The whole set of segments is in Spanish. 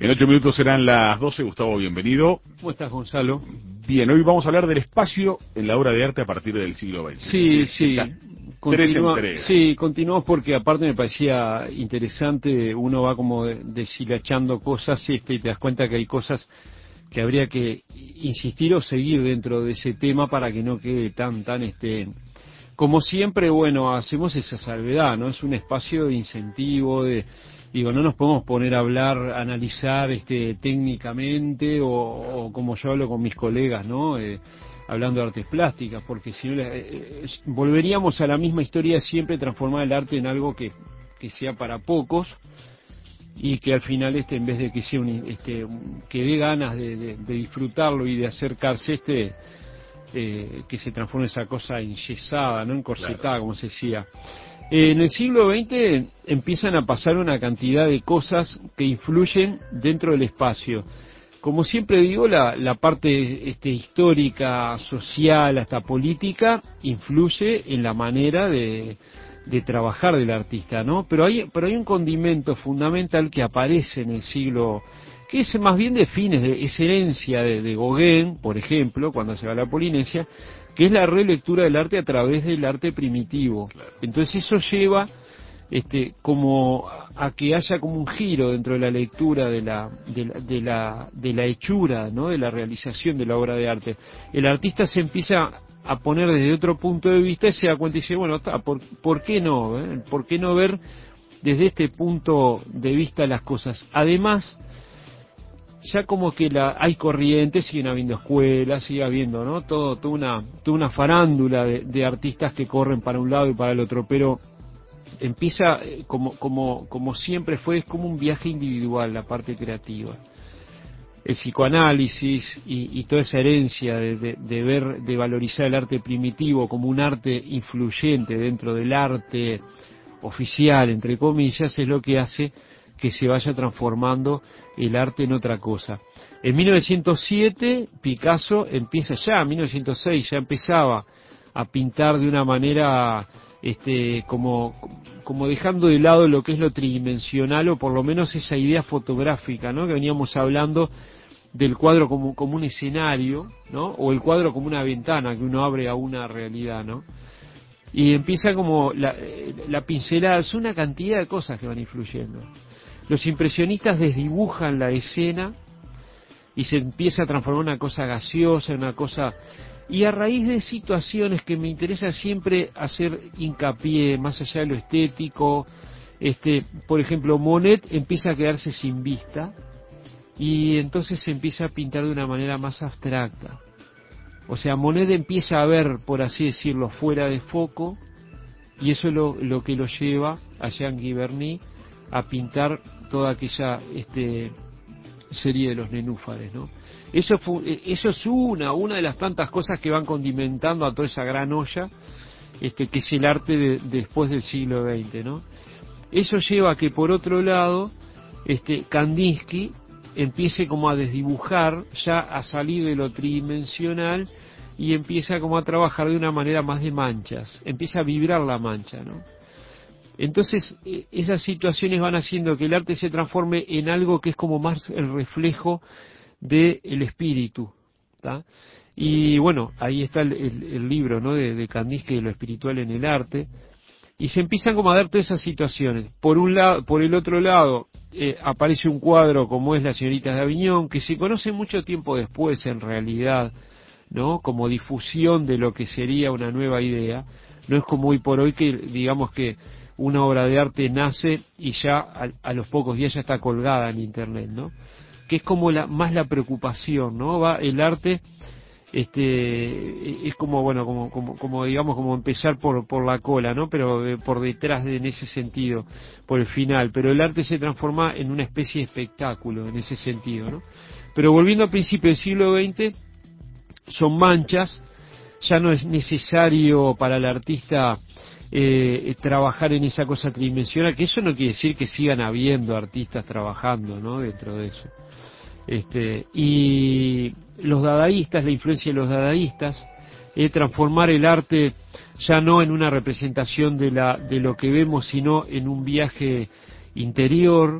En 8 minutos serán las 12. Gustavo, bienvenido. ¿Cómo estás, Gonzalo? Bien, hoy vamos a hablar del espacio en la obra de arte a partir del siglo XX. Sí. Tres Continuamos porque aparte me parecía interesante, uno va como deshilachando cosas y te das cuenta que hay cosas que habría que insistir o seguir dentro de ese tema para que no quede tan como siempre, bueno, hacemos esa salvedad, ¿no? Es un espacio de incentivo, digo, no nos podemos poner a hablar, analizar técnicamente o como yo hablo con mis colegas, ¿no? Hablando de artes plásticas, porque si no volveríamos a la misma historia de siempre, transformar el arte en algo que sea para pocos y que al final en vez de que sea que dé ganas de disfrutarlo y de acercarse que se transforme esa cosa enyesada, no encorsetada, claro, como se decía. En el siglo XX empiezan a pasar una cantidad de cosas que influyen dentro del espacio. Como siempre digo, la parte histórica, social, hasta política, influye en la manera de trabajar del artista, ¿no? Pero hay un condimento fundamental que aparece en el siglo, que es más bien de fines, es herencia de Gauguin, por ejemplo, cuando se va a la Polinesia, que es la relectura del arte a través del arte primitivo. Claro. Entonces eso lleva como a que haya como un giro dentro de la lectura de la hechura, ¿no? De la realización de la obra de arte. El artista se empieza a poner desde otro punto de vista y se da cuenta y dice, bueno, ¿por qué no? ¿Por qué no ver desde este punto de vista las cosas? Además, ya como que hay corrientes, siguen habiendo escuelas, sigue habiendo, ¿no? Toda una farándula de artistas que corren para un lado y para el otro, pero empieza como siempre fue, es como un viaje individual la parte creativa. El psicoanálisis y toda esa herencia de valorizar el arte primitivo como un arte influyente dentro del arte oficial, entre comillas, es lo que hace que se vaya transformando el arte en otra cosa. En 1907 Picasso empieza en 1906 ya empezaba a pintar de una manera como dejando de lado lo que es lo tridimensional, o por lo menos esa idea fotográfica, ¿no? Que veníamos hablando del cuadro como un escenario, ¿no? O el cuadro como una ventana que uno abre a una realidad, ¿no? Y empieza como la pincelada, es una cantidad de cosas que van influyendo. Los impresionistas desdibujan la escena y se empieza a transformar en una cosa gaseosa, una cosa... Y a raíz de situaciones que me interesa siempre hacer hincapié, más allá de lo estético, por ejemplo, Monet empieza a quedarse sin vista y entonces se empieza a pintar de una manera más abstracta. O sea, Monet empieza a ver, por así decirlo, fuera de foco, y eso es lo que lo lleva a Jean Giverny a pintar toda aquella serie de los nenúfares, ¿no? Eso es una de las tantas cosas que van condimentando a toda esa gran olla, que es el arte después del siglo XX, ¿no? Eso lleva a que, por otro lado, Kandinsky empiece como a desdibujar, ya a salir de lo tridimensional, y empieza como a trabajar de una manera más de manchas, empieza a vibrar la mancha, ¿no? Entonces, esas situaciones van haciendo que el arte se transforme en algo que es como más el reflejo del espíritu, ¿tá? Y bueno, ahí está el libro, ¿no? de Kandinsky, de lo espiritual en el arte, y se empiezan como a dar todas esas situaciones. Por el otro lado, aparece un cuadro como es Las señoritas de Aviñón, que se conoce mucho tiempo después, en realidad, ¿no? Como difusión de lo que sería una nueva idea. No es como hoy por hoy que digamos que una obra de arte nace y ya a los pocos días ya está colgada en internet, ¿no? Que es como más la preocupación, ¿no? Va el arte, es como, bueno, como digamos, como empezar por la cola, ¿no? Pero por detrás en ese sentido, por el final. Pero el arte se transforma en una especie de espectáculo en ese sentido, ¿no? Pero volviendo al principio del siglo XX, son manchas, ya no es necesario para el artista trabajar en esa cosa tridimensional, que eso no quiere decir que sigan habiendo artistas trabajando, ¿no? Dentro de eso. Y los dadaístas, la influencia de los dadaístas, transformar el arte ya no en una representación de lo que vemos, sino en un viaje interior,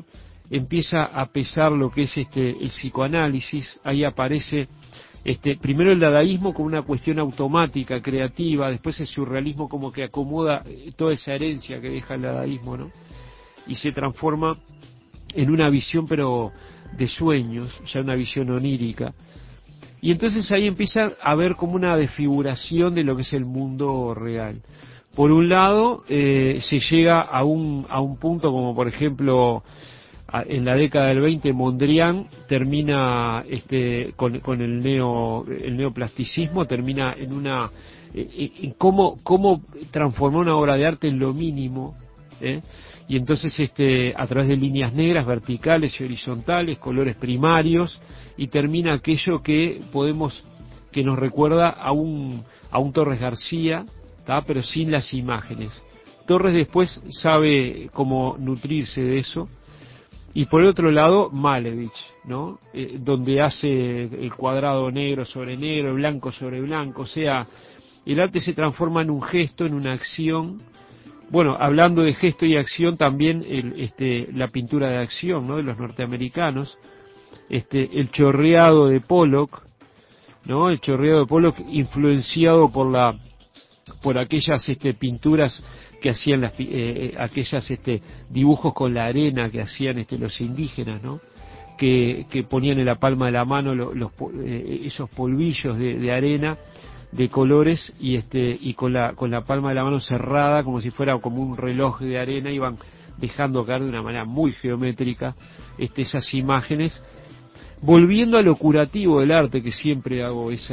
empieza a pesar lo que es el psicoanálisis. Ahí aparece primero el dadaísmo como una cuestión automática, creativa, después el surrealismo como que acomoda toda esa herencia que deja el dadaísmo, ¿no? Y se transforma en una visión pero de sueños, ya una visión onírica. Y entonces ahí empieza a haber como una desfiguración de lo que es el mundo real. Por un lado, se llega a un punto como por ejemplo en la década del 20 Mondrian termina con el neoplasticismo, termina en una en cómo transformó una obra de arte en lo mínimo, y entonces a través de líneas negras, verticales y horizontales, colores primarios, y termina aquello que nos recuerda a un Torres García, ¿tá? Pero sin las imágenes. Torres después sabe cómo nutrirse de eso. Y por otro lado, Malevich, ¿no? Donde hace el cuadrado negro sobre negro, blanco sobre blanco, o sea, el arte se transforma en un gesto, en una acción. Bueno, hablando de gesto y acción, también la pintura de acción, ¿no? De los norteamericanos, el chorreado de Pollock, ¿no? El chorreado de Pollock influenciado por aquellas pinturas que hacían aquellas dibujos con la arena que hacían los indígenas, ¿no? Que ponían en la palma de la mano esos polvillos de arena de colores y con la palma de la mano cerrada como si fuera como un reloj de arena, iban dejando caer de una manera muy geométrica esas imágenes, volviendo a lo curativo del arte, que siempre hago ese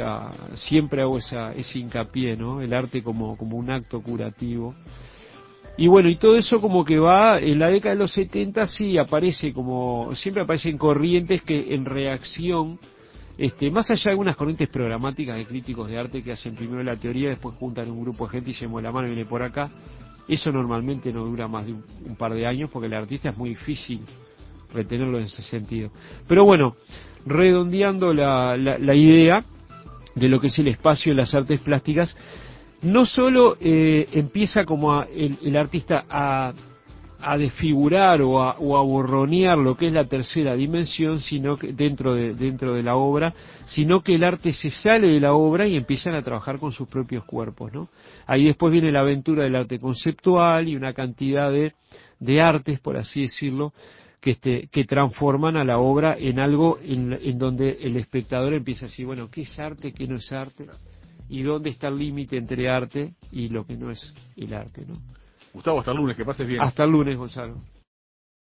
hincapié, ¿no? El arte como un acto curativo. Y bueno, y todo eso como que va, en la década de los 70 sí aparece siempre aparecen corrientes que en reacción, más allá de algunas corrientes programáticas de críticos de arte que hacen primero la teoría, después juntan un grupo de gente y se mueve la mano y viene por acá, eso normalmente no dura más de un par de años porque el artista es muy difícil retenerlo en ese sentido. Pero bueno, redondeando la idea de lo que es el espacio en las artes plásticas, no solo empieza como el artista a desfigurar o a borronear lo que es la tercera dimensión, sino que dentro de la obra, sino que el arte se sale de la obra y empiezan a trabajar con sus propios cuerpos, ¿no? Ahí después viene la aventura del arte conceptual y una cantidad de artes, por así decirlo, que transforman a la obra en algo en donde el espectador empieza a decir, bueno, ¿qué es arte, qué no es arte? ¿Y dónde está el límite entre arte y lo que no es el arte, ¿no? Gustavo, hasta el lunes, que pases bien. Hasta el lunes, Gonzalo.